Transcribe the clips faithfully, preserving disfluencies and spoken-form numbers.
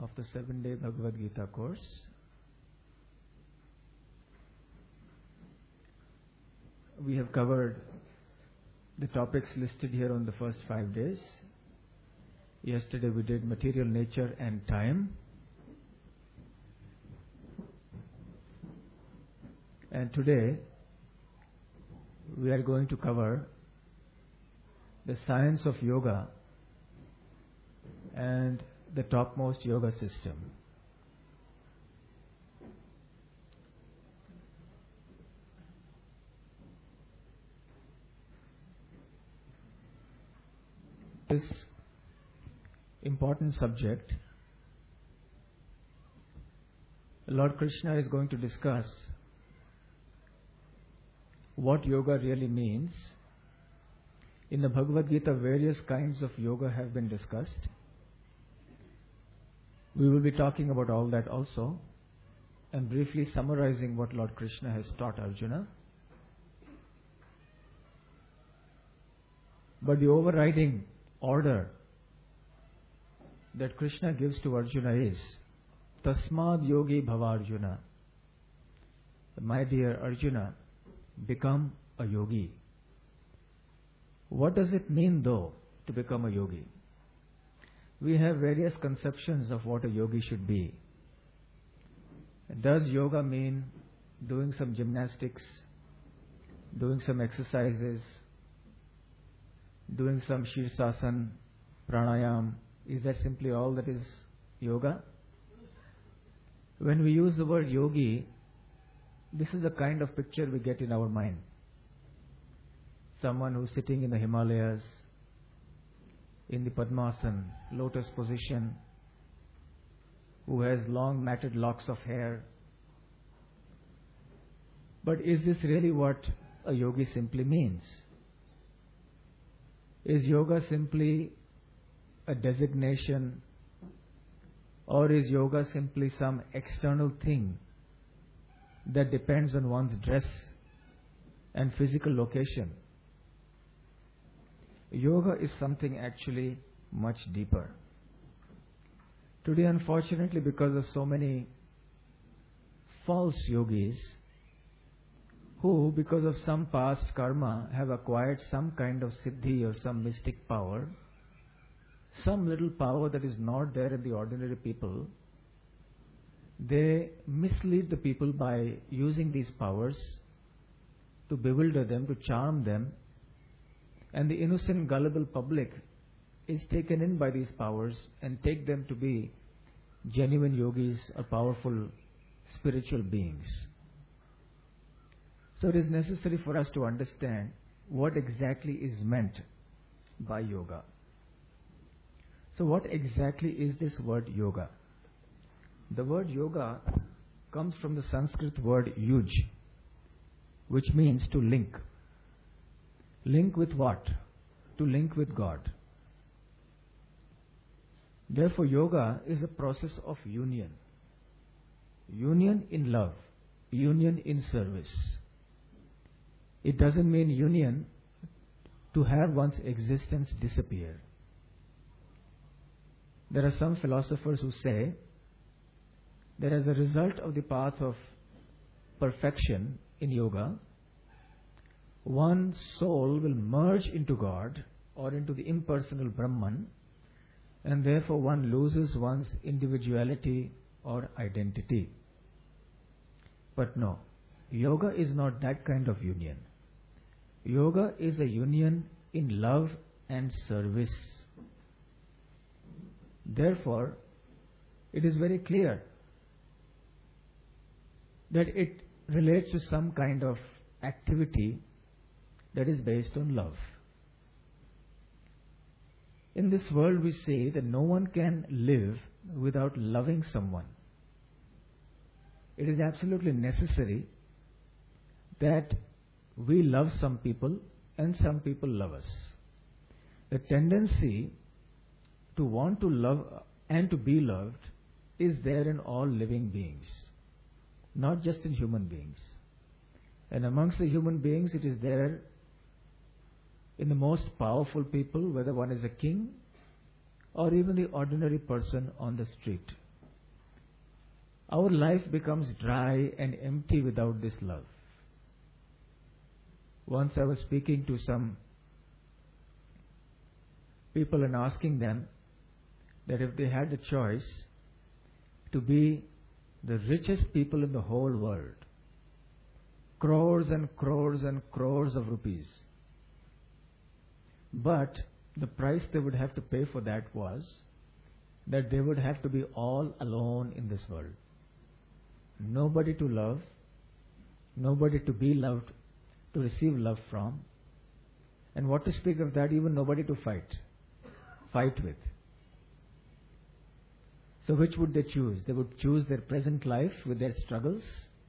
of the seven-day Bhagavad Gita course. We have covered the topics listed here on the first five days. Yesterday we did material nature and time. And today we are going to cover the science of yoga and the topmost yoga system. This important subject, Lord Krishna is going to discuss what yoga really means. In the Bhagavad Gita, various kinds of yoga have been discussed. We will be talking about all that also, and briefly summarizing what Lord Krishna has taught Arjuna. But the overriding order that Krishna gives to Arjuna is Tasmad Yogi Bhava Arjuna. My dear Arjuna, become a yogi. What does it mean though to become a yogi? We have various conceptions of what a yogi should be. Does yoga mean doing some gymnastics, doing some exercises, doing some Shirsasana, Pranayam? Is that simply all that is yoga? When we use the word yogi, this is the kind of picture we get in our mind. Someone who's sitting in the Himalayas, in the Padmasana, lotus position, who has long matted locks of hair. But is this really what a yogi simply means? Is yoga simply a designation, or is yoga simply some external thing that depends on one's dress and physical location? Yoga is something actually much deeper. Today, unfortunately, because of so many false yogis who, because of some past karma, have acquired some kind of siddhi or some mystic power, some little power that is not there in the ordinary people, they mislead the people by using these powers to bewilder them, to charm them, and the innocent, gullible public is taken in by these powers and take them to be genuine yogis or powerful spiritual beings. So it is necessary for us to understand what exactly is meant by yoga. So what exactly is this word yoga? The word yoga comes from the Sanskrit word yuj, which means to link. Link with what? To link with God. Therefore, yoga is a process of union. Union in love. Union in service. It doesn't mean union to have one's existence disappear. There are some philosophers who say that as a result of the path of perfection in yoga, one's soul will merge into God or into the impersonal Brahman, and therefore one loses one's individuality or identity. But no, yoga is not that kind of union. Yoga is a union in love and service. Therefore, it is very clear that it relates to some kind of activity that is based on love. In this world we say that no one can live without loving someone. It is absolutely necessary that we love some people and some people love us. The tendency to want to love and to be loved is there in all living beings, not just in human beings. And amongst the human beings it is there in the most powerful people, whether one is a king or even the ordinary person on the street. our life becomes dry and empty without this love. Once I was speaking to some people and asking them that if they had the choice to be the richest people in the whole world, crores and crores and crores of rupees, but the price they would have to pay for that was that they would have to be all alone in this world. Nobody to love, nobody to be loved, to receive love from, and what to speak of that, even nobody to fight, fight with. So which would they choose? They would choose their present life with their struggles,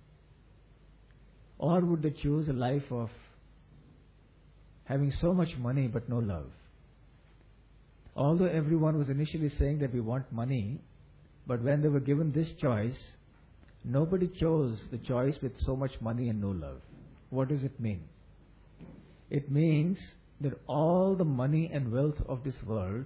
or would they choose a life of having so much money but no love? Although everyone was initially saying that we want money, but when they were given this choice, nobody chose the choice with so much money and no love. What does it mean? It means that all the money and wealth of this world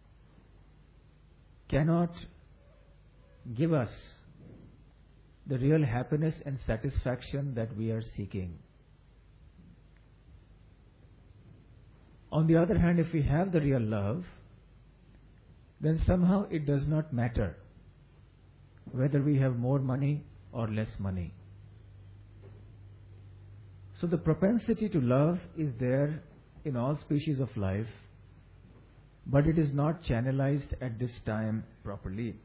cannot give us the real happiness and satisfaction that we are seeking. On the other hand, if we have the real love, then somehow it does not matter whether we have more money or less money. So the propensity to love is there in all species of life, but it is not channelized at this time properly.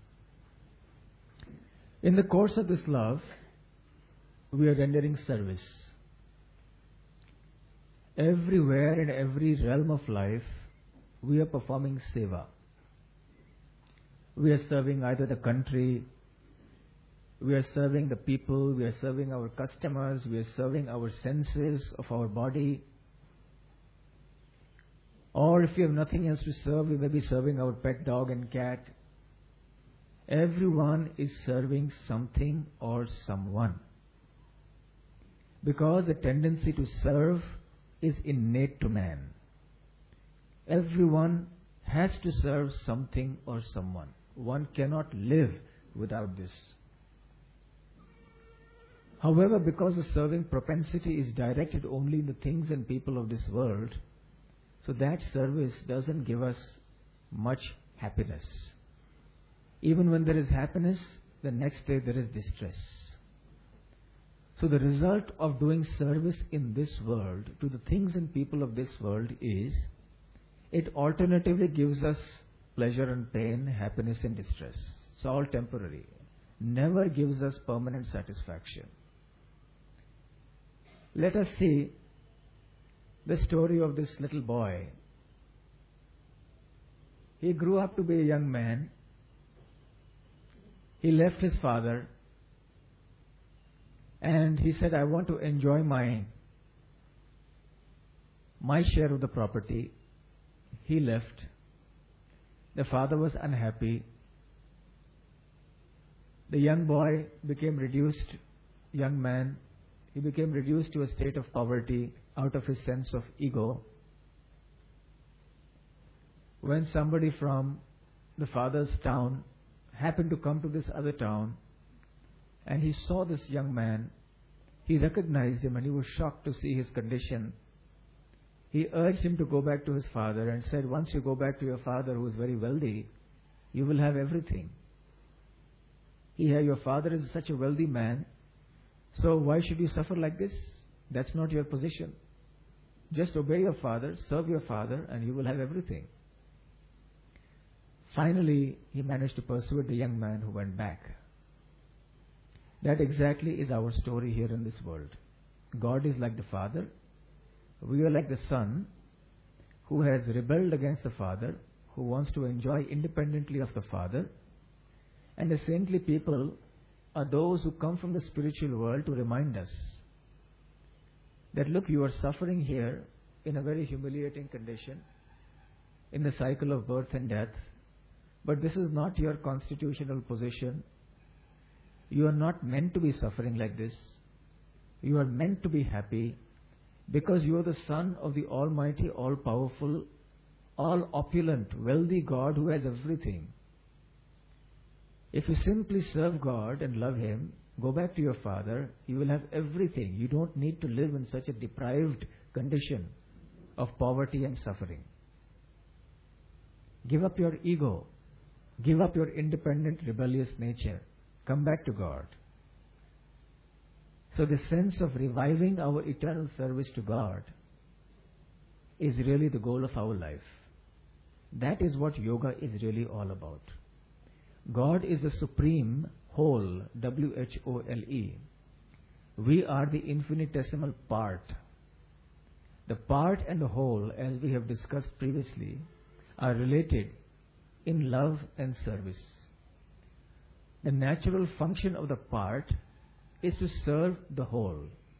In the course of this love, we are rendering service. Everywhere in every realm of life, we are performing seva. We are serving either the country, we are serving the people, we are serving our customers, we are serving our senses of our body. Or if we have nothing else to serve, we may be serving our pet dog and cat. Everyone is serving something or someone, because the tendency to serve is innate to man. Everyone has to serve something or someone. One cannot live without this. However, because the serving propensity is directed only in the things and people of this world, so that service doesn't give us much happiness. Even when there is happiness, the next day there is distress. So the result of doing service in this world to the things and people of this world is, it alternatively gives us pleasure and pain, happiness and distress. It's all temporary. Never gives us permanent satisfaction. Let us see the story of this little boy. He grew up to be a young man. He left his father and he said, I want to enjoy my, my share of the property. He left. The father was unhappy. The young boy became reduced, young man, he became reduced to a state of poverty out of his sense of ego. When somebody from the father's town happened to come to this other town and he saw this young man, he recognized him and he was shocked to see his condition. He urged him to go back to his father and said, once you go back to your father who is very wealthy, you will have everything. Here your father is such a wealthy man, so why should you suffer like this? That's not your position. Just obey your father, serve your father, and you will have everything. Finally, he managed to persuade the young man who went back. That exactly is our story here in this world. God is like the father. We are like the son who has rebelled against the father, who wants to enjoy independently of the father. And the saintly people are those who come from the spiritual world to remind us that, look, you are suffering here in a very humiliating condition, in the cycle of birth and death, but this is not your constitutional position. You are not meant to be suffering like this. You are meant to be happy because you are the son of the Almighty, all-powerful, all-opulent, wealthy God who has everything. If you simply serve God and love Him, go back to your Father, you will have everything. You don't need to live in such a deprived condition of poverty and suffering. Give up your ego. Give up your independent, rebellious nature. Come back to God. So the sense of reviving our eternal service to God is really the goal of our life. That is what yoga is really all about. God is the supreme whole, W H O L E. We are the infinitesimal part. The part and the whole, as we have discussed previously, are related in love and service. The natural function of the part is to serve the whole.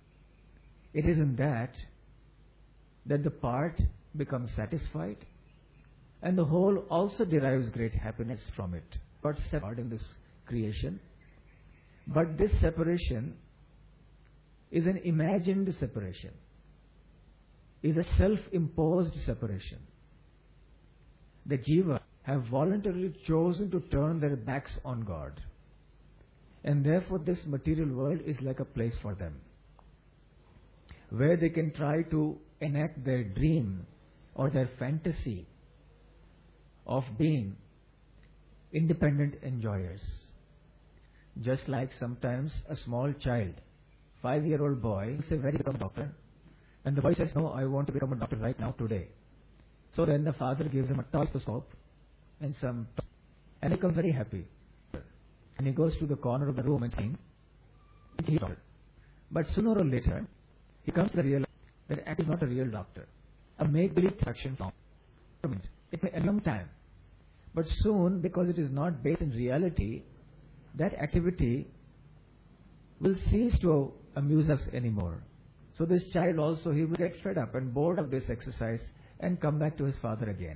It is in that that the part becomes satisfied, and the whole also derives great happiness from it. But separate in this creation. But this separation is an imagined separation, is a self-imposed separation. The jiva have voluntarily chosen to turn their backs on God. And therefore this material world is like a place for them, where they can try to enact their dream or their fantasy of being independent enjoyers. Just like sometimes a small child, five-year-old boy, say, "Very become a doctor," and the boy says, "No, I want to become a doctor right now, today." So then the father gives him a stethoscope and some, and he becomes very happy. And he goes to the corner of the room and sings. He's a doctor. But sooner or later, he comes to the real that that is not a real doctor, a make-believe action from. It may take a long time, but soon, because it is not based in reality, that activity will cease to amuse us anymore. So this child also, he will get fed up and bored of this exercise and come back to his father again.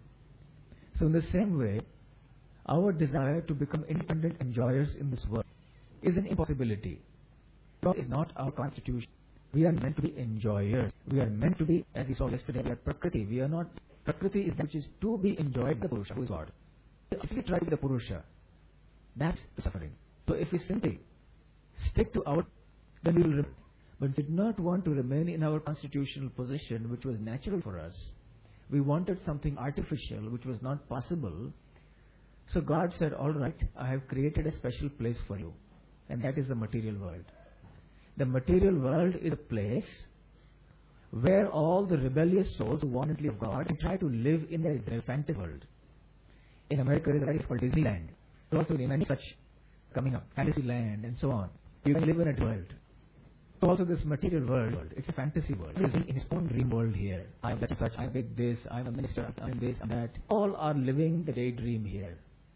So in the same way, our desire to become independent enjoyers in this world is an impossibility. God is not our constitution. We are meant to be enjoyers. We are meant to be, as we saw yesterday, we are Prakriti. We are not, Prakriti is that which is to be enjoyed by the Purusha, who is God. If we try with the Purusha, that's the suffering. So if we simply stick to our, then we will remain. But did not want to remain in our constitutional position, which was natural for us. We wanted something artificial, which was not possible. So God said, "All right, I have created a special place for you." And that is the material world. The material world is a place where all the rebellious souls who want to live God and try to live in their, their fantasy world. In America, it is called Disneyland. There's also many such coming up, fantasy land and so on. You can live in a world. So also this material world, it's a fantasy world. Living in his own dream world here. I'm that such, I'm big this, I'm a minister, I'm this, I'm that. All are living the daydream here.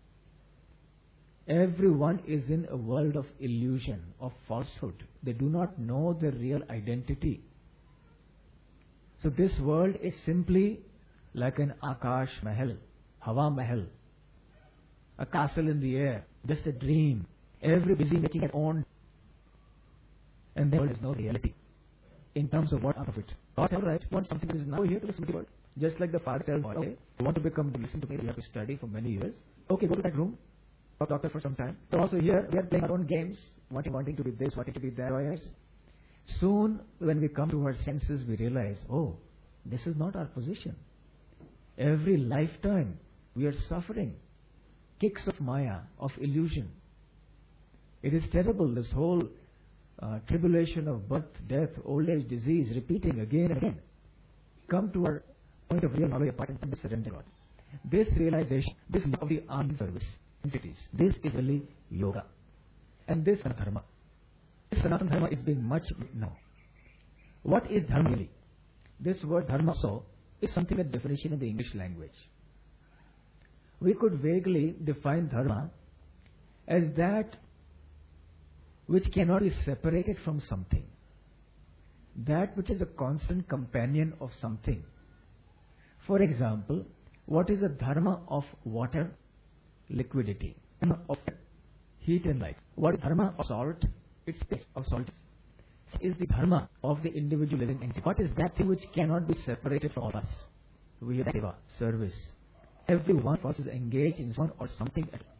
Everyone is in a world of illusion, of falsehood. They do not know their real identity. So this world is simply like an Akash Mahal, Hawa Mahal, a castle in the air, just a dream. Every busy making their own. And there is no reality in terms of what out of it. God said, "All right, want something that is now here to this material world." Just like the father tells boy, "Okay, you want to become, listen to me, you have to study for many years. Okay, go to that room, talk doctor for some time." So also here, we are playing our own games, wanting, wanting to be this, wanting to be that. Soon, when we come to our senses, we realize, oh, this is not our position. Every lifetime, we are suffering kicks of Maya, of illusion. It is terrible, this whole uh, tribulation of birth, death, old age, disease, repeating again and again. Come to our point of real knowledge apart and surrender God. This realization, this love of the armed service entities, this is really yoga. And this Dharma. This Sanatana Dharma is being much now. What is Dharma really? This word Dharma so is something like definition in the English language. We could vaguely define Dharma as that which cannot be separated from something. That which is a constant companion of something. For example, what is the Dharma of water? Liquidity. Dharma of heat and light. What is Dharma of salt? Its taste of salt. Is the Dharma of the individual living entity. What is that thing which cannot be separated from all of us? We have seva, service. Every one of us is engaged in one or something.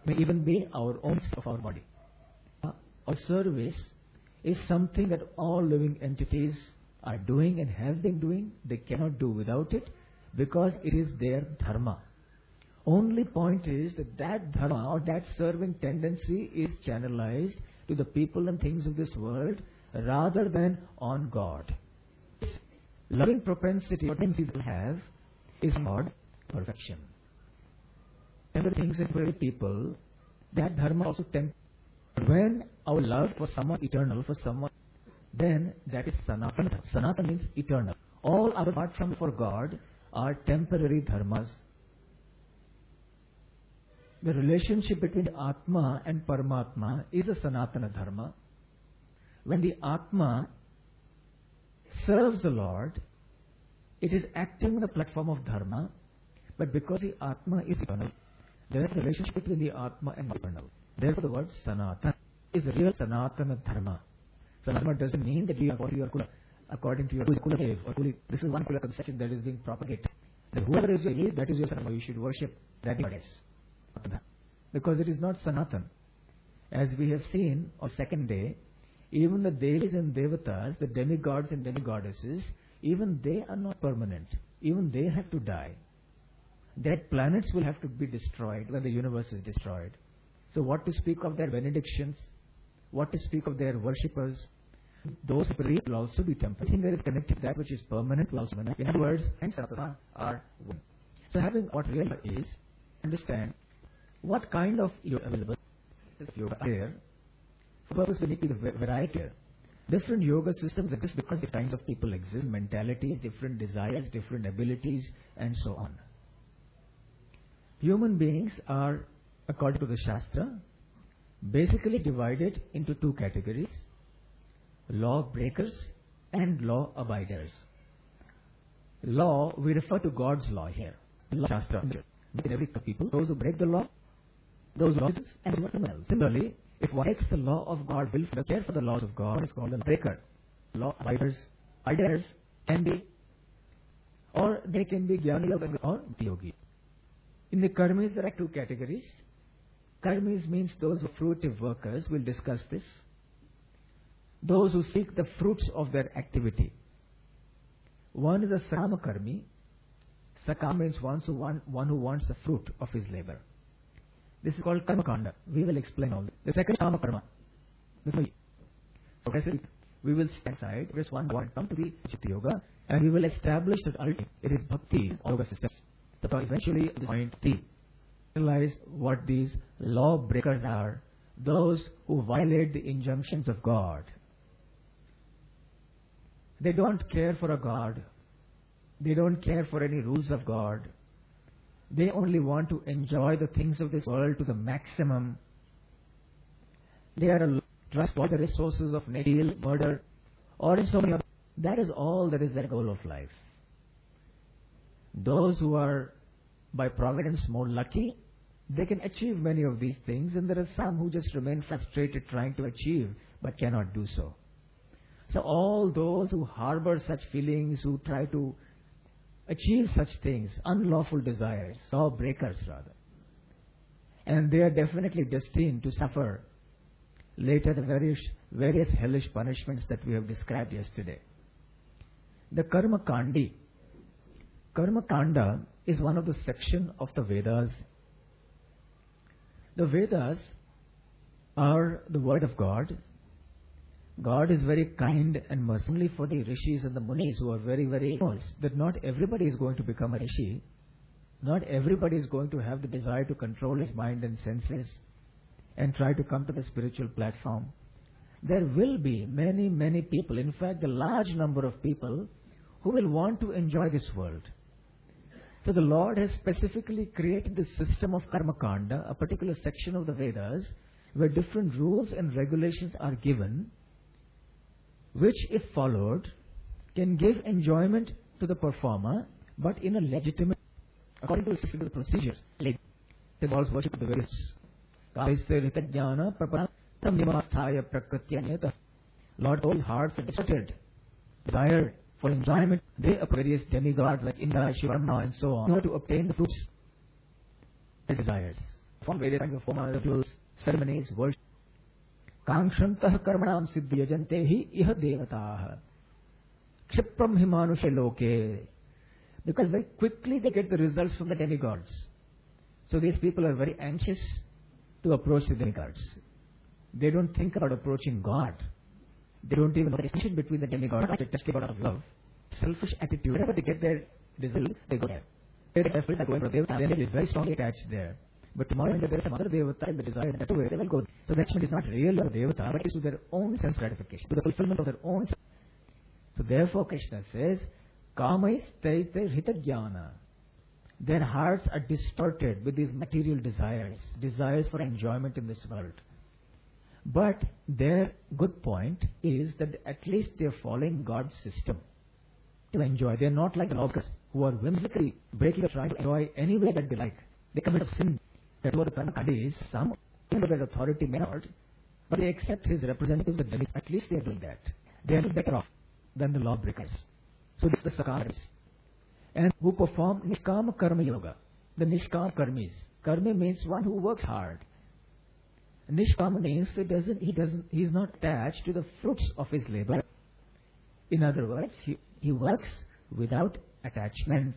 may even be our own of our body. Our service is something that all living entities are doing and have been doing. They cannot do without it because it is their dharma. Only point is that that dharma or that serving tendency is channelized to the people and things of this world rather than on God. Loving propensity or tendency that we have is God, perfection. Temporary things and temporary people, that dharma also temporary. When our love for someone eternal, for someone, then that is sanatana. Sanatana means eternal. All other apart from for God are temporary dharmas. The relationship between Atma and Paramatma is a Sanatana Dharma. When the Atma serves the Lord, it is acting on the platform of Dharma, but because the Atma is eternal, there is a relationship between the Atma and eternal. Therefore, the word Sanatana is the real Sanatana Dharma. Sanatana doesn't mean that we are according to your kula, according to your kula cave, or kula. This is one kula conception that is being propagated. That whoever is your lead, that is your Sanatana. You should worship that goddess. Because it is not Sanatan. As we have seen on second day, even the Devis and Devatas, the demigods and demigoddesses, even they are not permanent. Even they have to die. Their planets will have to be destroyed when the universe is destroyed. So what to speak of their benedictions? What to speak of their worshippers? Those who believe will also be temporary. I think there is connected to that which is permanent will also be. In other words, and Sanatana are one. So having what really is, understand what kind of yoga available is yoga there. For purpose we need to be variety. Different yoga systems exist because the kinds of people exist, mentalities, different desires, different abilities, and so on. Human beings are, according to the Shastra, basically divided into two categories: law breakers and law abiders. Law, we refer to God's law here. Law Shastra. In every people, those who break the law, those laws and what well. Similarly, if one breaks the law of God, will care for the laws of God, is called a breaker. Law abiders, abiders can be, or they can be jnani or yogi. In the karmis, there are two categories. Karmis means those who are fruitive workers. We'll discuss this. Those who seek the fruits of their activity. One is a sakama karmi. Sakama means one who, want, one who wants the fruit of his labor. This is called karma kanda. We will explain all this. The second kama karma. So we will stand aside. Just one word. Come to the Chitta Yoga, and we will establish that ultimately it is bhakti yoga systems. So eventually, this point three. Realize what these law breakers are. Those who violate the injunctions of God. They don't care for a God. They don't care for any rules of God. They only want to enjoy the things of this world to the maximum. They are a trust all the resources of steal, murder, or in so many other. That is all that is their goal of life. Those who are by providence more lucky, they can achieve many of these things, and there are some who just remain frustrated trying to achieve but cannot do so. So all those who harbor such feelings, who try to achieve such things, unlawful desires, law breakers rather, and they are definitely destined to suffer later the various, various hellish punishments that we have described yesterday. The Karma Kandi. Karma Kanda is one of the sections of the Vedas. The Vedas are the word of God. God is very kind and merciful for the rishis and the munis who are very, very close. That not everybody is going to become a rishi. Not everybody is going to have the desire to control his mind and senses and try to come to the spiritual platform. There will be many, many people, in fact, a large number of people who will want to enjoy this world. So the Lord has specifically created this system of Karma Kanda, a particular section of the Vedas, where different rules and regulations are given, which, if followed, can give enjoyment to the performer, but in a legitimate, according to the system of the procedures. Like, it involves worship of the various. Lord, all hearts are distorted, desire for enjoyment. They are various demigods like Indra, Shivarma, and so on, in order to obtain the fruits, the desires. perform various kinds of homa, rituals, ceremonies, worship. Kangshantah karmanam siddhi yajante hi iha devataha. Kshipram himanushe loke. Because very quickly they get the results from the demigods. So these people are very anxious to approach the demigods. They don't think about approaching God. They don't even know the distinction between the demigods. They just give out of love. Selfish attitude. Whenever they get their result, they go there. They feel like going for Devata, then they are very strongly attached there. But tomorrow when there is some other Devata in the desire that way, they will go. So the attachment is not really a Devata, but it is to their own sense gratification, to the fulfillment of their own. So therefore Krishna says, Kamais teiste hitajnana. Their hearts are distorted with these material desires, desires for enjoyment in this world. But their good point is that at least they are following God's system to enjoy. They are not like the lawbreakers who are whimsically breaking or trying to enjoy any way that they like. They commit a sin. That was the Karmakandis. Some, even their authority may not, but they accept his representatives. At least they are doing that. They are better off than the lawbreakers. So this is the Sakaris. And who perform Nishkama Karma Yoga. The Nishkama Karmis. Karma means one who works hard. Nishkama means he doesn't, he doesn't, he is not attached to the fruits of his labor. In other words, he, he works without attachment.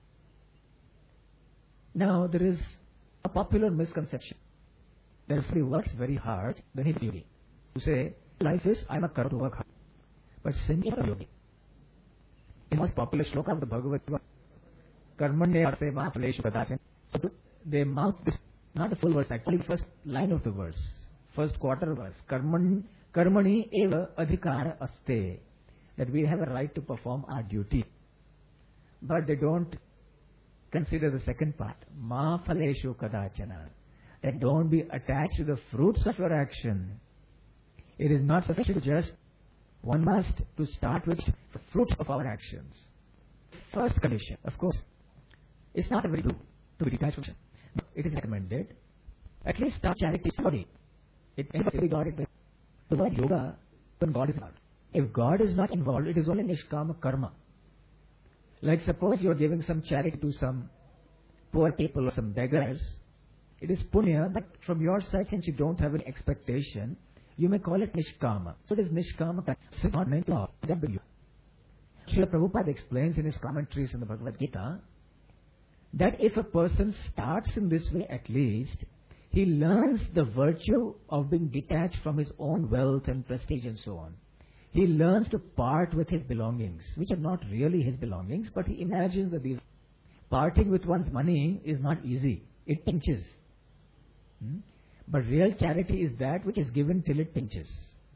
Now there is a popular misconception that if he works very hard, then he's yogi. You say, life is, I'm a karma to work hard. But simply a yogi. The most popular shloka of the Bhagavad Gita, Karmanye arte mahapaleshu kadachan. So they mouth this, not the full verse, actually first line of the verse, first quarter verse, Karman, Karmani eva adhikara aste, that we have a right to perform our duty. But they don't consider the second part, mahapaleshu kadachana, that don't be attached to the fruits of your action. It is not sufficient to just, one must to start with the fruits of our actions. First condition, of course, it's not a very good to be detached from it. It is recommended. At least start charity somebody. It ends up God it the word yoga when God is involved. If God is not involved, it is only nishkama karma. Like suppose you are giving some charity to some poor people or some beggars. It is punya, but from your side, since you don't have any expectation, you may call it nishkama. So it is nishkama karma. It's not meant law. W. Srila Prabhupada explains in his commentaries in the Bhagavad Gita that if a person starts in this way at least, he learns the virtue of being detached from his own wealth and prestige and so on. He learns to part with his belongings, which are not really his belongings, but he imagines that these parting with one's money is not easy. It pinches. Hmm? But real charity is that which is given till it pinches.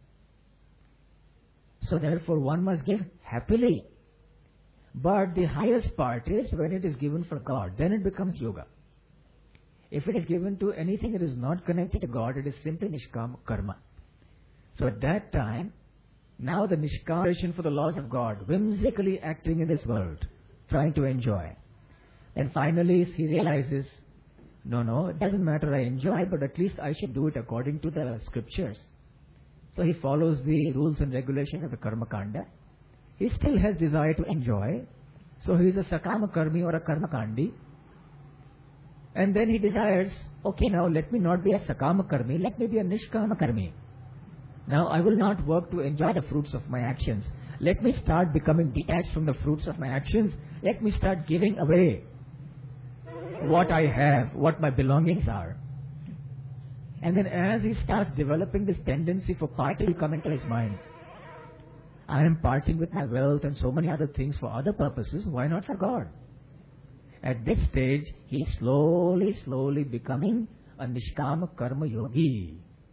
So therefore one must give happily. But the highest part is when it is given for God, then it becomes yoga. If it is given to anything that is not connected to God, it is simply nishkama karma. So at that time, now the nishkama for the laws of God, whimsically acting in this world, trying to enjoy. And finally he realizes, no, no, it doesn't matter I enjoy, but at least I should do it according to the scriptures. So he follows the rules and regulations of the karma kanda. He still has desire to enjoy. So he is a sakama karmi or a karma kandi. And then he desires, okay, now let me not be a sakama karmi, let me be a nishkama karmi. Now I will not work to enjoy the fruits of my actions. Let me start becoming detached from the fruits of my actions. Let me start giving away what I have, what my belongings are. And then as he starts developing this tendency for parting to come into his mind, I am parting with my wealth and so many other things for other purposes, why not for God? At this stage, he is slowly, slowly becoming a nishkama karma yogi.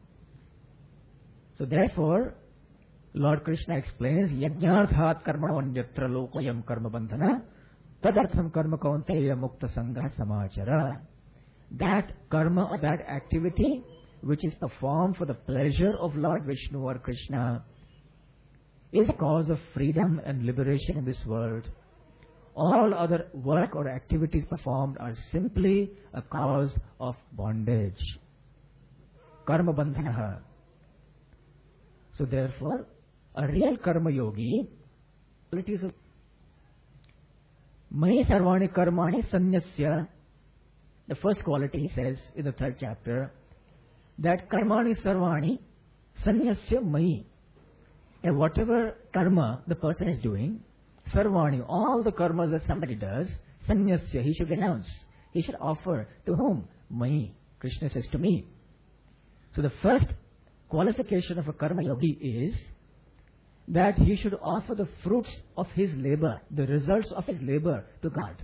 So therefore, Lord Krishna explains, yajnarthat karma vanyatra lokayam karma bandhana tadartham karma kaunteya mukta sangha samachara. That karma or that activity which is performed for the pleasure of Lord Vishnu or Krishna is a cause of freedom and liberation in this world. All other work or activities performed are simply a cause of bondage. Karma bandhana. So therefore, a real karma yogi, it is a Mani sarvani karmani sanyasya The first quality, he says in the third chapter, that karmani sarvani sanyasya mai. And whatever karma the person is doing, sarvani, all the karmas that somebody does, sanyasya, he should renounce. He should offer to whom? Mai. Krishna says to me. So the first qualification of a karma yogi is that he should offer the fruits of his labor, the results of his labor to God.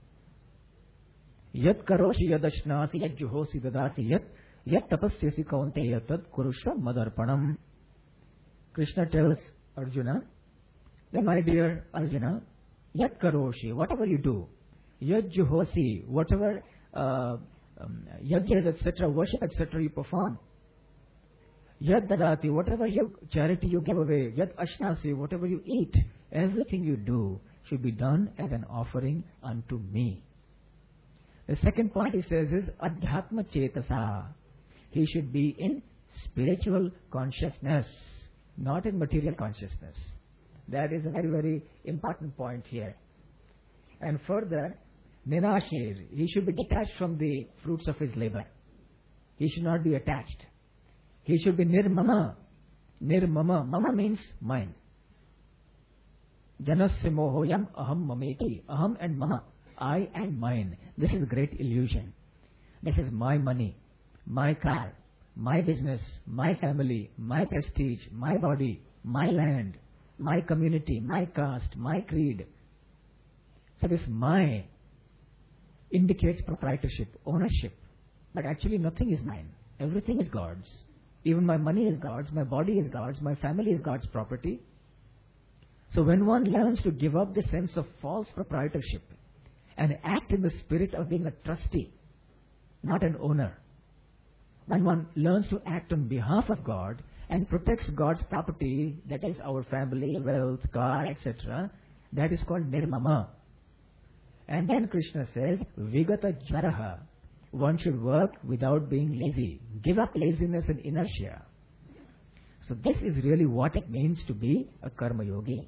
Yat karoshi yadashnasi yat juhosi dadasi yat yat tapasyasi kaunteya tad kurusha madarpanam. Krishna tells Arjuna, that my dear Arjuna, yat karoshi, whatever you do, yat juhosi, whatever uh, um, yajnas, et cetera, worship, et cetera, you perform, yat dadati, whatever you, charity you give away, yat ashnasi, whatever you eat, everything you do should be done as an offering unto me. The second point he says is adhyatma chetasa. He should be in spiritual consciousness, not in material consciousness. That is a very, very important point here. And further, ninashir, he should be detached from the fruits of his labor. He should not be attached. He should be nirmama. Nirmama. Mama means mine. Janasya mohoyam aham mameti. Aham and mama. I and mine. This is a great illusion. This is my money, my car, my business, my family, my prestige, my body, my land, my community, my caste, my creed. So this my indicates proprietorship, ownership. But actually nothing is mine. Everything is God's. Even my money is God's, my body is God's, my family is God's property. So when one learns to give up the sense of false proprietorship and act in the spirit of being a trustee, not an owner, when one learns to act on behalf of God and protects God's property, that is our family, wealth, car, et cetera, that is called nirmama. And then Krishna says, vigata jvaraha. One should work without being lazy. Give up laziness and inertia. So this is really what it means to be a karma yogi.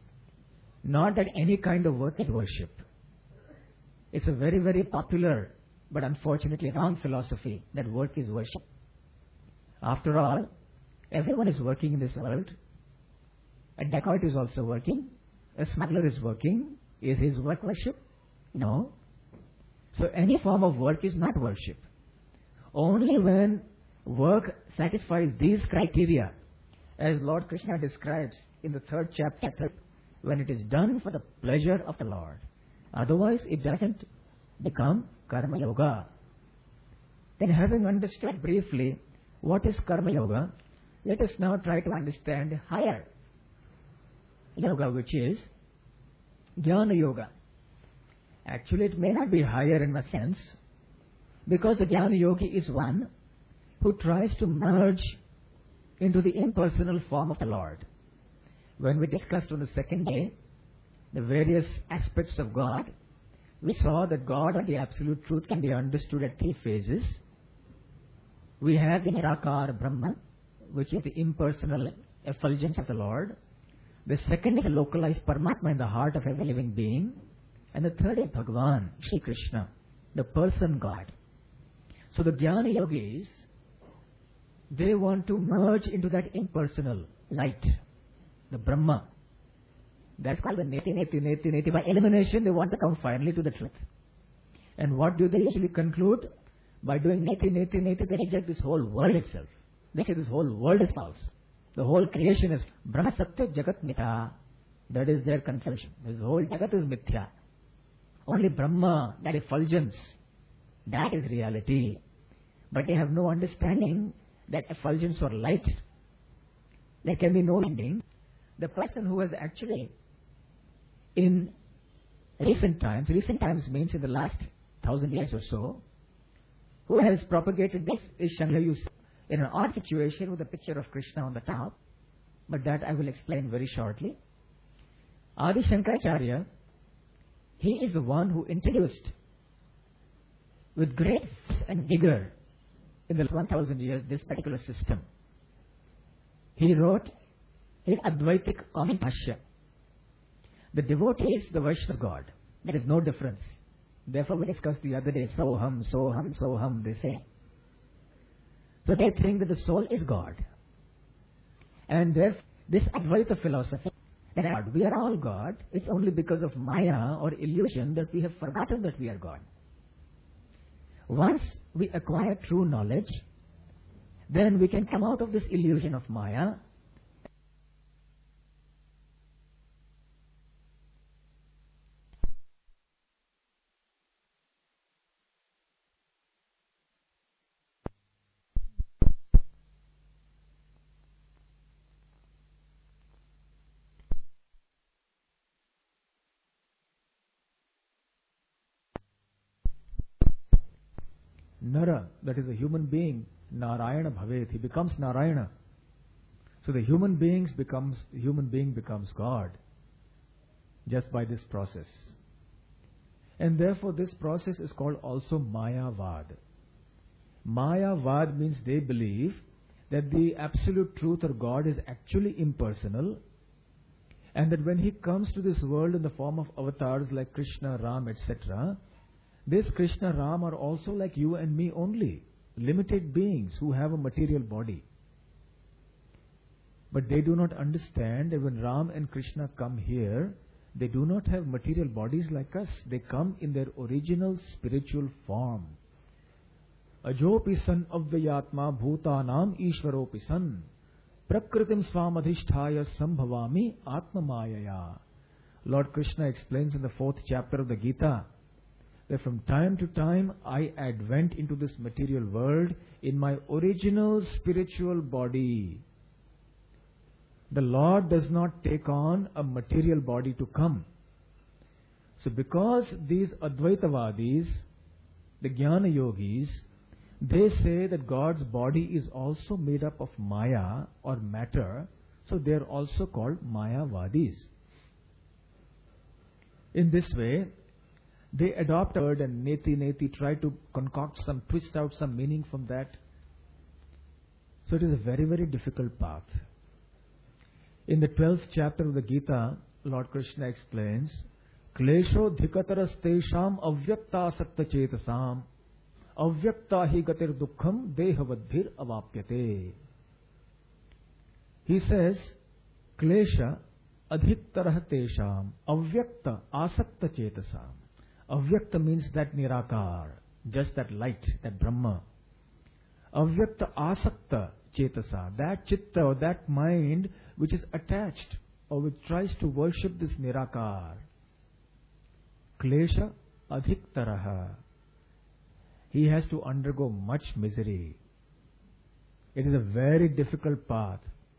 Not that any kind of work is worship. It's a very, very popular but unfortunately wrong philosophy that work is worship. After all, everyone is working in this world. A dacoit is also working. A smuggler is working. Is his work worship? No. So any form of work is not worship. Only when work satisfies these criteria, as Lord Krishna describes in the third chapter, when it is done for the pleasure of the Lord. Otherwise, it doesn't become karma yoga. Then having understood briefly what is karma yoga, let us now try to understand higher yoga, which is jnana yoga. Actually, it may not be higher in a sense, because the jnana yogi is one who tries to merge into the impersonal form of the Lord. When we discussed on the second day the various aspects of God, we saw that God or the absolute truth can be understood at three phases. We have the Nirakara Brahman, which is the impersonal effulgence of the Lord. The second is the localized Paramatma in the heart of every living being. And the third is Bhagavan, Shri Krishna, the person God. So the Jnana Yogis, they want to merge into that impersonal light, the Brahma. That's called the neti, neti, neti, neti. By elimination, they want to come finally to the truth. And what do they usually conclude? By doing neti, neti, neti, they reject this whole world itself. They say this whole world is false. The whole creation is Brahma Satya Jagat Mitha. That is their conclusion. This whole Jagat is Mithya. Only Brahma, that effulgence, that is reality. But they have no understanding that effulgence or light, there can be no ending. The person who has actually, in recent times, recent times means in the last thousand years or so, who has propagated this is Shankayu in an odd situation with a picture of Krishna on the top, but that I will explain very shortly. Adi Shankaracharya, he is the one who introduced with great force and vigor in the one thousand years this particular system. He wrote his Advaitic comment Bhashya. The devotee is the worship of God. There is no difference. Therefore, we discussed the other day, Soham, Soham, Soham, they say. So they think that the soul is God. And therefore, this Advaita philosophy, that we are all God, it's only because of Maya or illusion that we have forgotten that we are God. Once we acquire true knowledge, then we can come out of this illusion of Maya. Nara, that is a human being, Narayana Bhavet, he becomes Narayana. So the human beings becomes human being becomes God just by this process. And therefore this process is called also Mayavad. Mayavad means they believe that the absolute truth or God is actually impersonal, and that when he comes to this world in the form of avatars like Krishna, Ram, et cetera, this Krishna, Ram are also like you and me only, limited beings who have a material body. But they do not understand that when Ram and Krishna come here, they do not have material bodies like us. They come in their original spiritual form. Ajopi san avyayatma bhutanam ishvaropi san prakritim swamadhisthaya sambhavami atmamayaya. Lord Krishna explains in the fourth chapter of the Gita that from time to time I advent into this material world in my original spiritual body. The Lord does not take on a material body to come. So because these Advaitavadis, the Jnana Yogis, they say that God's body is also made up of Maya or matter, so they are also called Mayavadis. In this way, they adopt a word and neti neti, try to concoct some, twist out some meaning from that. So it is a very, very difficult path. In the twelfth chapter of the Gita, Lord Krishna explains, Klesho dhikataras tesham avyakta sakta chetasam avyakta hi gatir dukkham dehavadbhir avapyate. He says, Klesha adhiktarah tesham avyakta asakta chetasam. Avyakta means that Nirakar, just that light, that Brahma. Avyakta asakta chetasa, that chitta or that mind which is attached or which tries to worship this Nirakar. Klesha adhiktaraha. He has to undergo much misery. It is a very difficult path.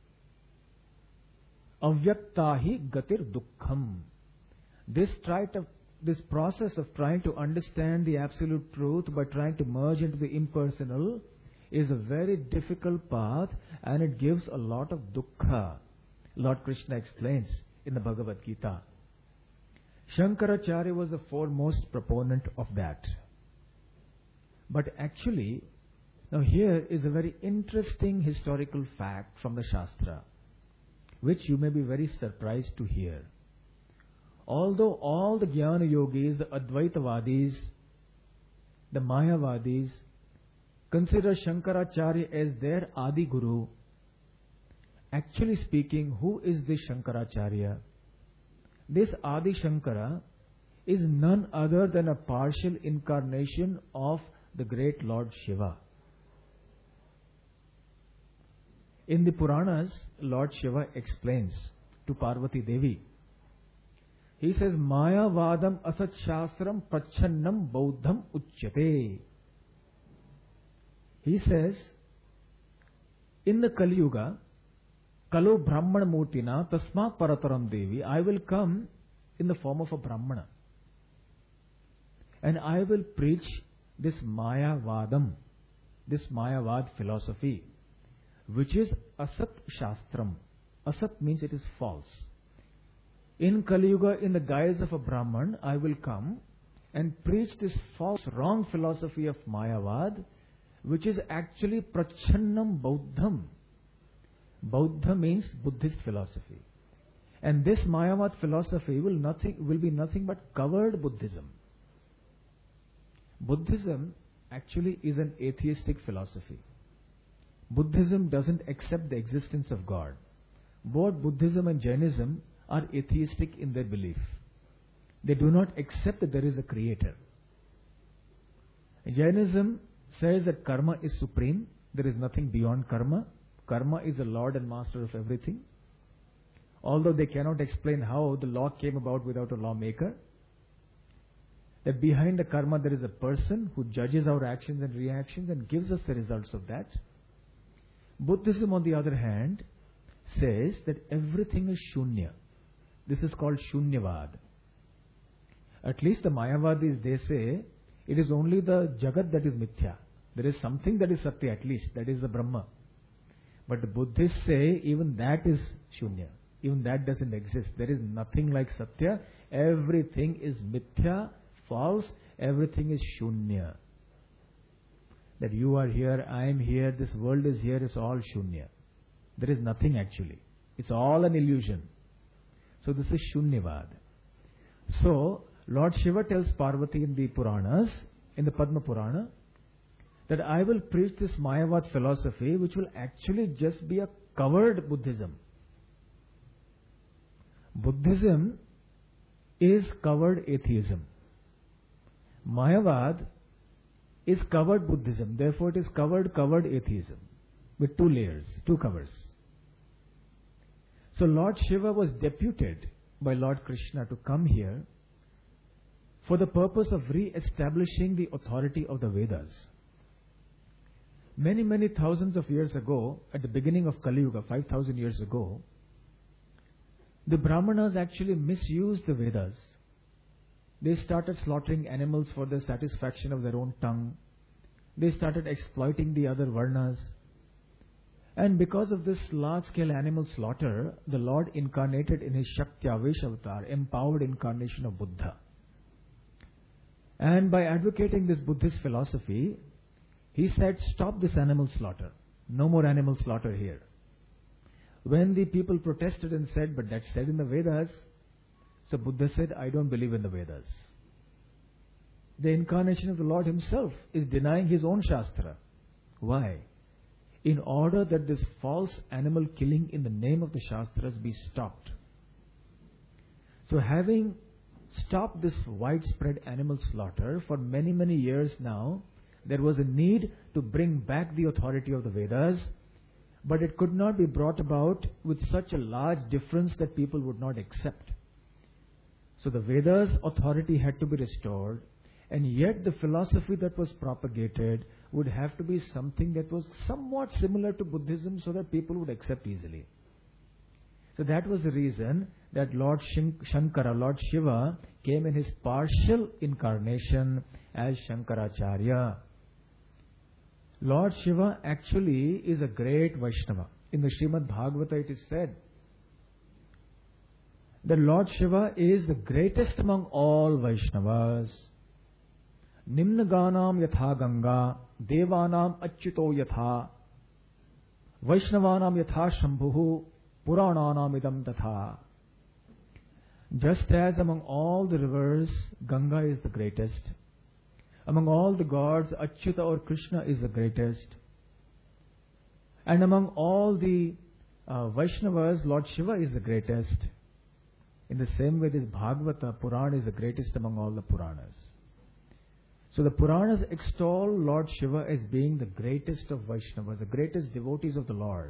Avyaktahi gatir dukkham. This try to This process of trying to understand the absolute truth by trying to merge into the impersonal is a very difficult path, and it gives a lot of dukkha. Lord Krishna explains in the Bhagavad Gita. Shankaracharya was the foremost proponent of that. But actually, now here is a very interesting historical fact from the Shastra, which you may be very surprised to hear. Although all the Jnana Yogis, the Advaitavadis, the Mayavadis, consider Shankaracharya as their Adi Guru, actually speaking, who is this Shankaracharya? This Adi Shankara is none other than a partial incarnation of the great Lord Shiva. In the Puranas, Lord Shiva explains to Parvati Devi, he says, Maya vadam asat shastram prachannam bauddham uchyate. He says, in the Kali Yuga, Kalo Brahmana Murtina Tasma Parataram Devi, I will come in the form of a Brahmana. And I will preach this Maya vadam, this Mayavad philosophy, which is Asat Shastram. Asat means it is false. In Kali Yuga, in the guise of a Brahman, I will come and preach this false, wrong philosophy of Mayavad, which is actually Prachannam Bauddham. Bauddha means Buddhist philosophy. And this Mayavad philosophy will nothing will be nothing but covered Buddhism. Buddhism actually is an atheistic philosophy. Buddhism doesn't accept the existence of God. Both Buddhism and Jainism are atheistic in their belief. They do not accept that there is a creator. Jainism says that karma is supreme. There is nothing beyond karma. Karma is the lord and master of everything. Although they cannot explain how the law came about without a lawmaker. That behind the karma there is a person who judges our actions and reactions and gives us the results of that. Buddhism, on the other hand, says that everything is shunya. This is called shunyavad. At least the Mayavadis, they say, it is only the Jagat that is mithya. There is something that is satya at least, that is the Brahma. But the Buddhists say even that is shunya. Even that doesn't exist. There is nothing like satya. Everything is mithya, false. Everything is shunya. That you are here, I am here, this world is here, is all shunya. There is nothing actually. It's all an illusion. So this is shunyavad. So Lord Shiva tells Parvati in the Puranas, in the Padma Purana, that I will preach this Mayavad philosophy which will actually just be a covered Buddhism. Buddhism is covered atheism. Mayavad is covered Buddhism. Therefore it is covered, covered atheism. With two layers, two covers. So Lord Shiva was deputed by Lord Krishna to come here for the purpose of re-establishing the authority of the Vedas. Many, many thousands of years ago, at the beginning of Kali Yuga, five thousand years ago, the Brahmanas actually misused the Vedas. They started slaughtering animals for the satisfaction of their own tongue. They started exploiting the other Varnas. And because of this large-scale animal slaughter, the Lord incarnated in his Shakti-Avesh avatar, empowered incarnation of Buddha. And by advocating this Buddhist philosophy, he said, stop this animal slaughter. No more animal slaughter here. When the people protested and said, but that's said in the Vedas, so Buddha said, I don't believe in the Vedas. The incarnation of the Lord himself is denying his own Shastra. Why? In order that this false animal killing in the name of the Shastras be stopped. So having stopped this widespread animal slaughter for many, many years now, there was a need to bring back the authority of the Vedas, but it could not be brought about with such a large difference that people would not accept. So the Vedas' authority had to be restored, and yet the philosophy that was propagated would have to be something that was somewhat similar to Buddhism so that people would accept easily. So that was the reason that Lord Shankara, Lord Shiva, came in his partial incarnation as Shankaracharya. Lord Shiva actually is a great Vaishnava. In the Srimad Bhagavata it is said that Lord Shiva is the greatest among all Vaishnavas. Nimna Ganam Yatha Ganga, Devanam Achyuto Yatha, Vaishnavanam Yatha Shambhuhu, Purananam Idam Tatha. Just as among all the rivers, Ganga is the greatest. Among all the gods, Achyuta or Krishna is the greatest. And among all the uh, Vaishnavas, Lord Shiva is the greatest. In the same way, this Bhagavata, Purana, is the greatest among all the Puranas. So the Puranas extol Lord Shiva as being the greatest of Vaishnavas, the greatest devotees of the Lord.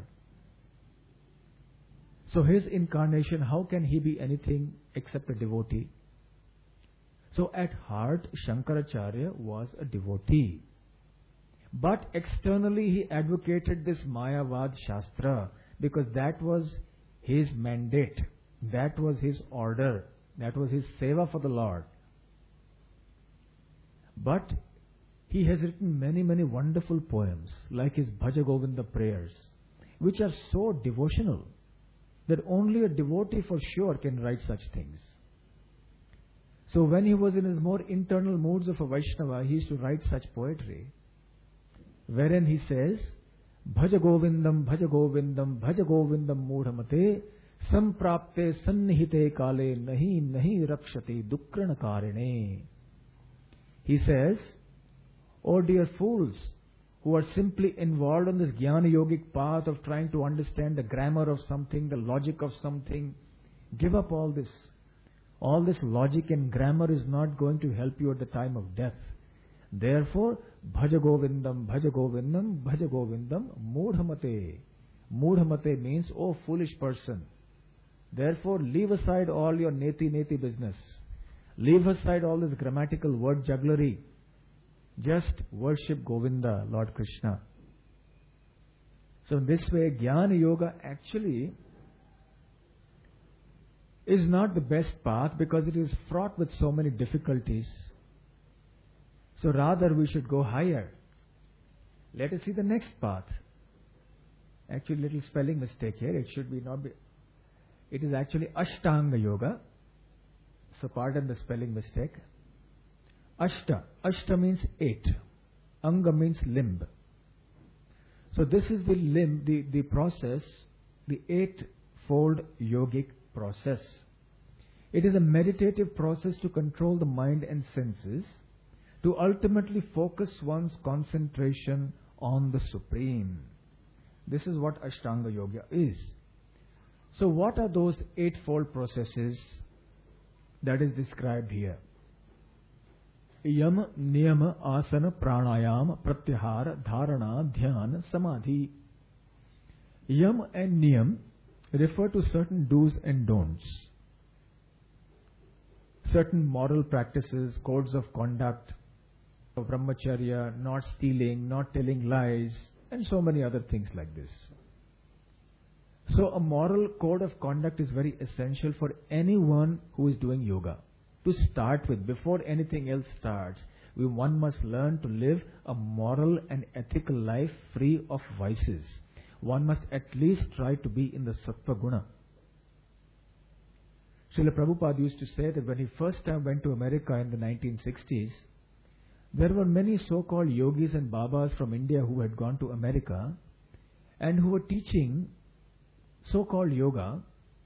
So his incarnation, how can he be anything except a devotee? So at heart, Shankaracharya was a devotee. But externally he advocated this Mayavad Shastra because that was his mandate. That was his order. That was his seva for the Lord. But he has written many, many wonderful poems, like his Bhaja Govinda prayers, which are so devotional that only a devotee for sure can write such things. So when he was in his more internal moods of a Vaishnava, he used to write such poetry, wherein he says, Bhaja Govindam, Bhaja Govindam, Bhaja Govindam Mudhamate, Samprapte Sannihite Kale Nahi Nahi Rakshati Dukkrana Karine. He says Oh dear fools, who are simply involved on this Jnana Yogic path of trying to understand the grammar of something, the logic of something, give up all this. All this logic and grammar is not going to help you at the time of death. Therefore, Bhaja Govindam, Bhaja Govindam, Bhaja Govindam, Mudhamate. Mudhamate means, oh foolish person. Therefore, leave aside all your neti neti business. Leave aside all this grammatical word jugglery. Just worship Govinda, Lord Krishna. So in this way, Jnana Yoga actually is not the best path because it is fraught with so many difficulties. So rather we should go higher. Let us see the next path. Actually, little spelling mistake here. It should be not be. It is actually Ashtanga Yoga. So pardon the spelling mistake. Ashta. Ashta means eight. Anga means limb. So this is the limb, the, the process, the eightfold yogic process. It is a meditative process to control the mind and senses, to ultimately focus one's concentration on the Supreme. This is what Ashtanga Yoga is. So what are those eightfold processes that is described here? Yam, Niyama, Asana, Pranayama, Pratyahara, Dharana, Dhyana, Samadhi. Yam and Niyam refer to certain do's and don'ts. Certain moral practices, codes of conduct, of brahmacharya, not stealing, not telling lies, and so many other things like this. So a moral code of conduct is very essential for anyone who is doing yoga. To start with, before anything else starts, we, one must learn to live a moral and ethical life free of vices. One must at least try to be in the Sattva Guna. Srila Prabhupada used to say that when he first time went to America in the nineteen sixties, there were many so-called yogis and babas from India who had gone to America and who were teaching so-called yoga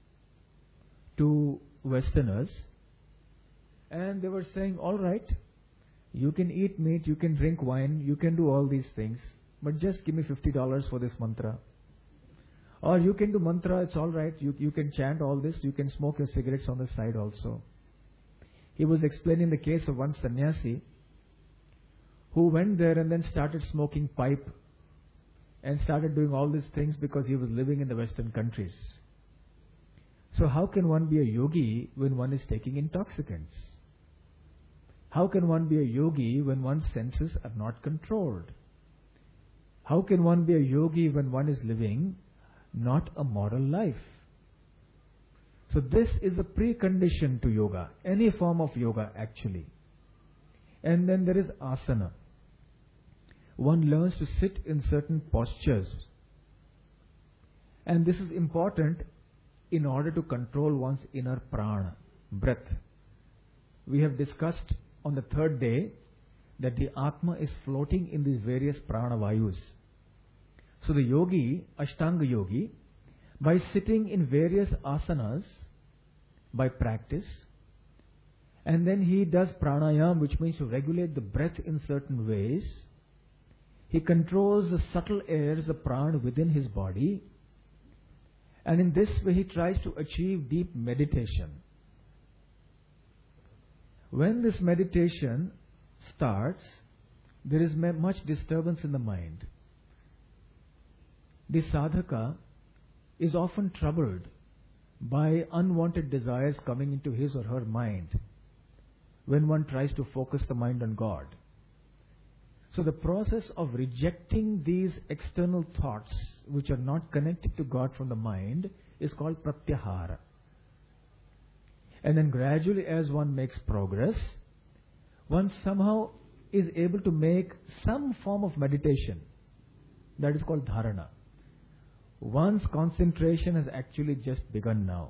to Westerners. And they were saying, all right, you can eat meat, you can drink wine, you can do all these things, but just give me fifty dollars for this mantra. Or you can do mantra, it's all right, you, you can chant all this, you can smoke your cigarettes on the side also. He was explaining the case of one sannyasi who went there and then started smoking pipe and started doing all these things because he was living in the Western countries. So how can one be a yogi when one is taking intoxicants? How can one be a yogi when one's senses are not controlled? How can one be a yogi when one is living not a moral life? So this is the precondition to yoga, any form of yoga actually. And then there is asana. One learns to sit in certain postures. And this is important in order to control one's inner prana, breath. We have discussed on the third day that the Atma is floating in these various prana vayus. So the yogi, Ashtanga yogi, by sitting in various asanas, by practice, and then he does pranayam, which means to regulate the breath in certain ways. He controls the subtle airs, the prana within his body, and in this way he tries to achieve deep meditation. When this meditation starts, there is much disturbance in the mind. The sadhaka is often troubled by unwanted desires coming into his or her mind when one tries to focus the mind on God. So the process of rejecting these external thoughts which are not connected to God from the mind is called pratyahara. And then gradually as one makes progress, one somehow is able to make some form of meditation. That is called dharana. One's concentration has actually just begun now.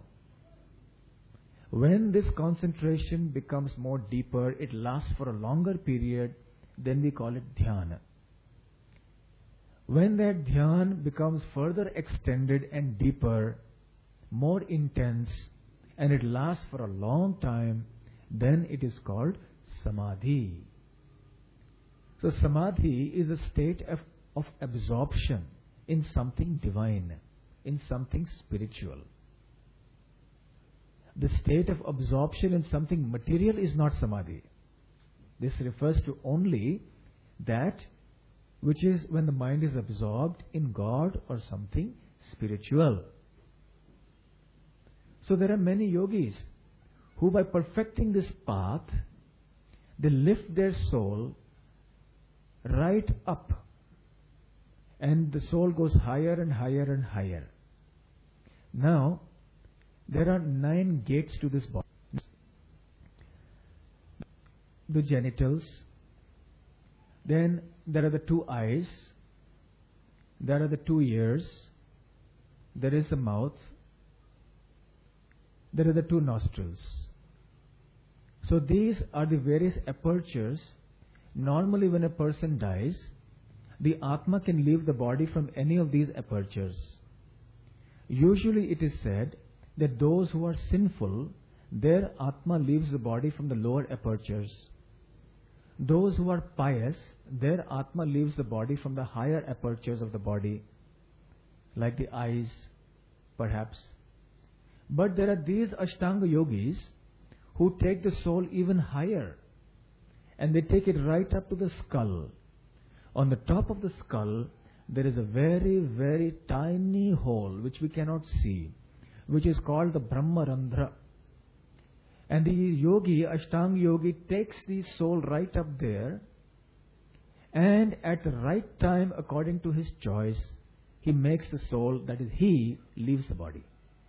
When this concentration becomes more deeper, it lasts for a longer period, then we call it dhyana. When that dhyana becomes further extended and deeper, more intense, and it lasts for a long time, then it is called samadhi. So Samadhi is a state of, of absorption in something divine, in something spiritual. The state of absorption in something material is not Samadhi. This refers to only that which is when the mind is absorbed in God or something spiritual. So there are many yogis who, by perfecting this path, they lift their soul right up, and the soul goes higher and higher and higher. Now, there are nine gates to this body. The genitals, then there are the two eyes, there are the two ears, there is the mouth, there are the two nostrils. So these are the various apertures. Normally when a person dies, the Atma can leave the body from any of these apertures. Usually it is said that those who are sinful, their Atma leaves the body from the lower apertures. Those who are pious, their Atma leaves the body from the higher apertures of the body, like the eyes, perhaps. But there are these Ashtanga yogis who take the soul even higher, and they take it right up to the skull. On the top of the skull, there is a very, very tiny hole which we cannot see, which is called the Brahmarandhra. And the yogi, Ashtanga yogi, takes the soul right up there, and at the right time, according to his choice, he makes the soul, that is, he leaves the body.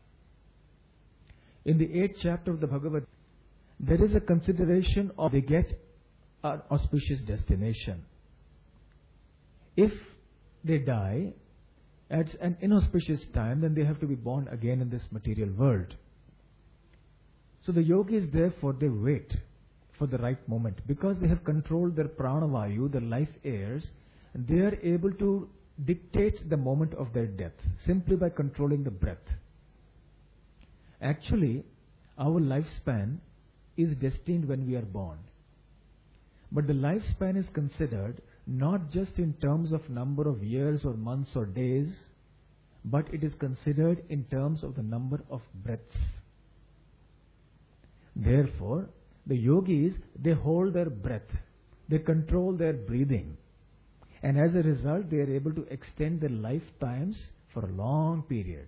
In the eighth chapter of the Bhagavad, there is a consideration of they get an auspicious destination. If they die at an inauspicious time, then they have to be born again in this material world. So the yogis, therefore, they wait for the right moment, because they have controlled their pranavayu, their life airs, and they are able to dictate the moment of their death simply by controlling the breath. Actually, our lifespan is destined when we are born. But the lifespan is considered not just in terms of number of years or months or days, but it is considered in terms of the number of breaths. Therefore, the yogis, they hold their breath, they control their breathing, and as a result, they are able to extend their lifetimes for a long period.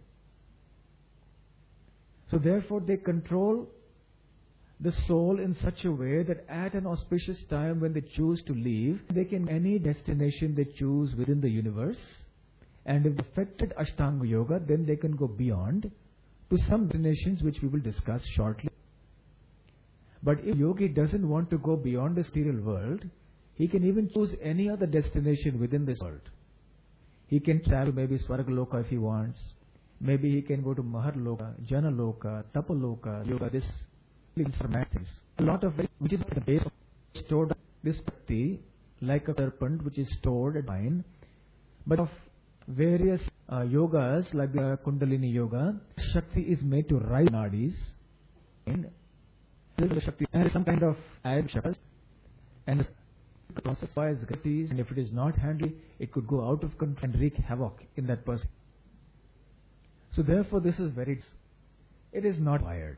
So therefore, they control the soul in such a way that at an auspicious time when they choose to leave, they can any destination they choose within the universe. And if affected Ashtanga Yoga, then they can go beyond to some destinations which we will discuss shortly. But if yogi doesn't want to go beyond the material world, he can even choose any other destination within this world. He can travel maybe Swargaloka if he wants. Maybe he can go to Maharloka, Janaloka, Tapaloka, Yoga, this things. A lot of which is at the base of stored this bhakti, like a serpent which is stored at mine, but of various uh, yogas like the Kundalini Yoga, Shakti is made to rise nadis, and Shakti and some kind of action, and the process wise gati's, and if it is not handled, it could go out of control and wreak havoc in that person. So therefore, this is very, it is not wired.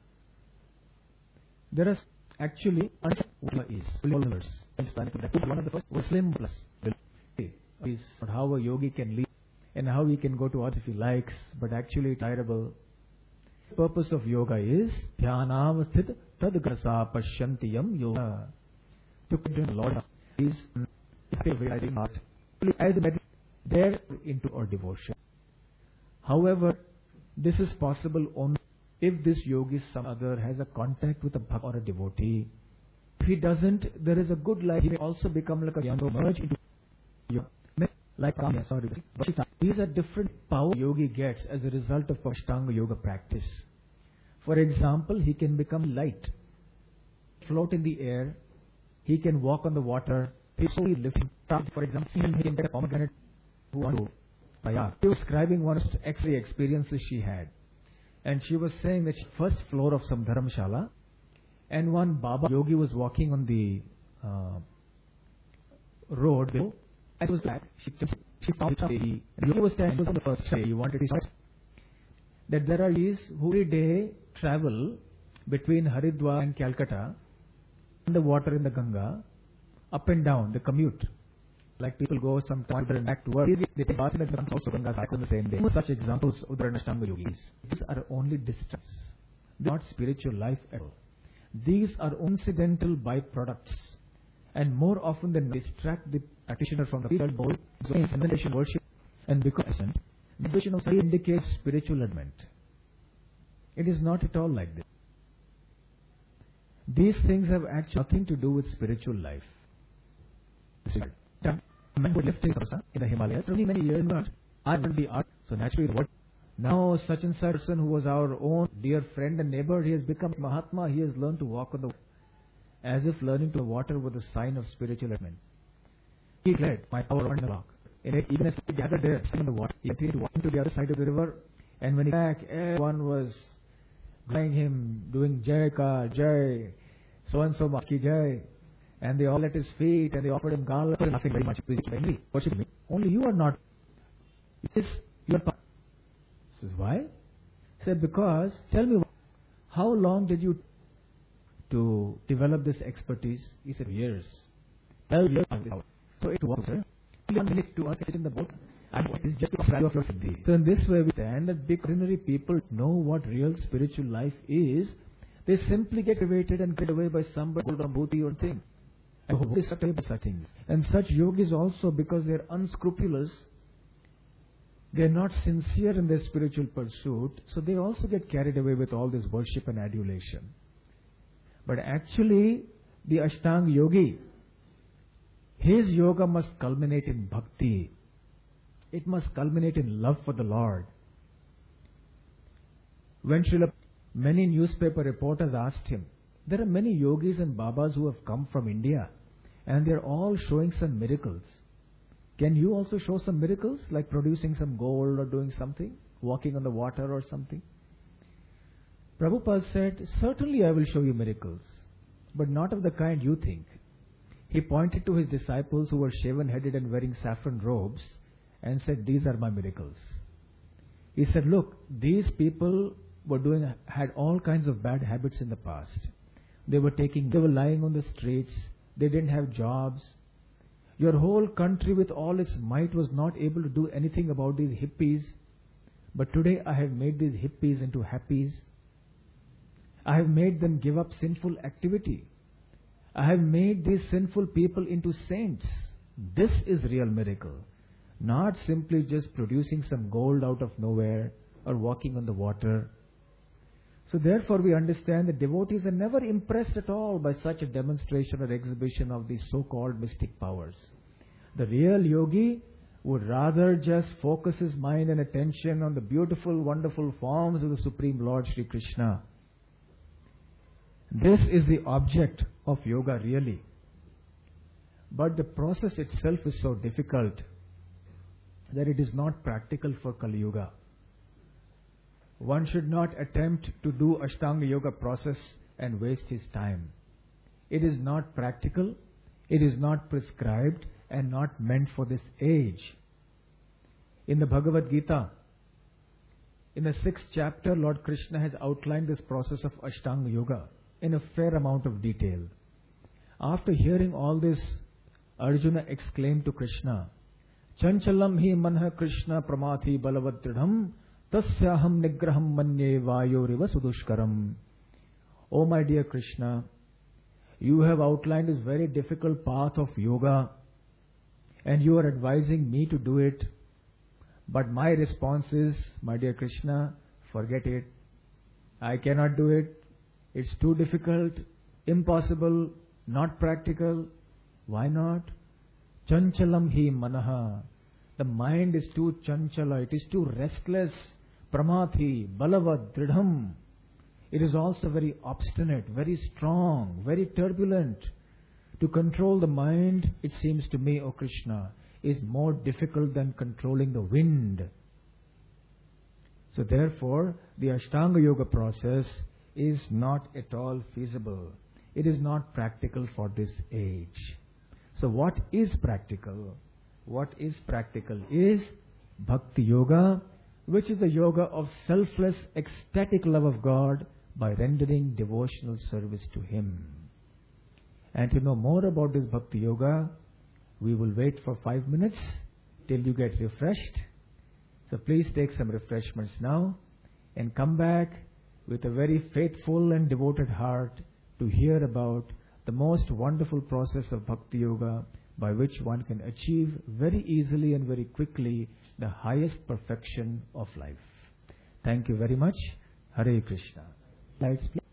There are actually what is one of the first Muslim plus is how a yogi can live and how he can go to earth if he likes, but actually it's desirable. The purpose of yoga is dhyanavasthit tadgrasa pashyantiyam yoga. To put in the Lord is as there into our devotion. However, this is possible only if this yogi some other has a contact with a bhakt or a devotee. If he doesn't, there is a good life. He may also become like a young merge into yoga. Like Kamya, sorry. These are different power yogi gets as a result of Ashtanga Yoga practice. For example, he can become light, float in the air, he can walk on the water, he slowly lift. For example, he can get a pomegranate who want to Payar. She was describing one of the X-ray experiences she had. And she was saying that she first floor of some dharamshala, and one Baba yogi was walking on the uh, road below. As it was black, she, she found a baby. And he was standing, was on the first day. He wanted his heart. That there are these who every day travel between Haridwar and Calcutta, in the water in the Ganga, up and down, the commute. Like people go sometime and back to work. They take bath in the Ganga, also Ganga cycle on the same day. Such examples of the Ashtanga yogis. These are only distracts. They are not spiritual life at all. These are incidental byproducts. And more often than not, distract the practitioner from the field goal, meditation, worship, and because meditation also indicates spiritual advent. It is not at all like this. These things have actually nothing to do with spiritual life. A man who lived in the Himalayas for many, many years, I learned the art, so naturally what? Now such and such person who was our own dear friend and neighbor, he has become Mahatma, he has learned to walk on the water. As if learning to water was a sign of spiritual advent. He declared, my power on the rock. Even as he gathered there, in the water, he continued to walk to the other side of the river, and when he came back, everyone was going him, doing Jai Ka, Jai, so-and-so Maki Jai, and they all at his feet, and they offered him garland, nothing very much, friendly, worship me. Only you are not. This, you are. He says, why? He said, because, tell me, how long did you to develop this expertise? He said, years. twelve years. So it was, sir. One minute to sit in the boat, and it is just a fraction of your siddhi. So in this way we stand that big ordinary people know what real spiritual life is. They simply get evaded and get away by somebody or bhuti or thing. And who is such things. And such yogis also, because they are unscrupulous, they are not sincere in their spiritual pursuit, so they also get carried away with all this worship and adulation. But actually, the Ashtanga yogi, his yoga must culminate in bhakti. It must culminate in love for the Lord. When Srila, many newspaper reporters asked him, there are many yogis and babas who have come from India, and they are all showing some miracles. Can you also show some miracles, like producing some gold or doing something, walking on the water or something? Prabhupada said, certainly I will show you miracles, but not of the kind you think. He pointed to his disciples who were shaven-headed and wearing saffron robes and said, these are my miracles. He said, look, these people were doing, had all kinds of bad habits in the past. They were taking, they were lying on the streets, they didn't have jobs. Your whole country with all its might was not able to do anything about these hippies, but today I have made these hippies into happies. I have made them give up sinful activity. I have made these sinful people into saints. This is real miracle. Not simply just producing some gold out of nowhere or walking on the water. So therefore we understand that devotees are never impressed at all by such a demonstration or exhibition of these so-called mystic powers. The real yogi would rather just focus his mind and attention on the beautiful, wonderful forms of the Supreme Lord Sri Krishna. This is the object of yoga really. But the process itself is so difficult that it is not practical for Kali Yuga. One should not attempt to do Ashtanga Yoga process and waste his time. It is not practical, it is not prescribed and not meant for this age. In the Bhagavad Gita, in the sixth chapter, Lord Krishna has outlined this process of Ashtanga Yoga in a fair amount of detail. After hearing all this, Arjuna exclaimed to Krishna, Chanchalam hi manha Krishna pramathi balavadridham tasyaham nigraham manye vayoriva sudushkaram. O my dear Krishna, you have outlined this very difficult path of yoga and you are advising me to do it. But my response is, my dear Krishna, forget it. I cannot do it. It's too difficult, impossible, not practical. Why not? Chanchalam hi manaha. The mind is too chanchala, it is too restless. Pramathi, balavad, dridham. It is also very obstinate, very strong, very turbulent. To control the mind, it seems to me, O Krishna, is more difficult than controlling the wind. So therefore, the Ashtanga Yoga process is not at all feasible. It is not practical for this age. So what is practical? What is practical is Bhakti Yoga, which is the yoga of selfless, ecstatic love of God by rendering devotional service to Him. And to know more about this Bhakti Yoga, we will wait for five minutes till you get refreshed. So please take some refreshments now and come back with a very faithful and devoted heart to hear about the most wonderful process of Bhakti Yoga by which one can achieve very easily and very quickly the highest perfection of life. Thank you very much. Hare Krishna. Lights, please.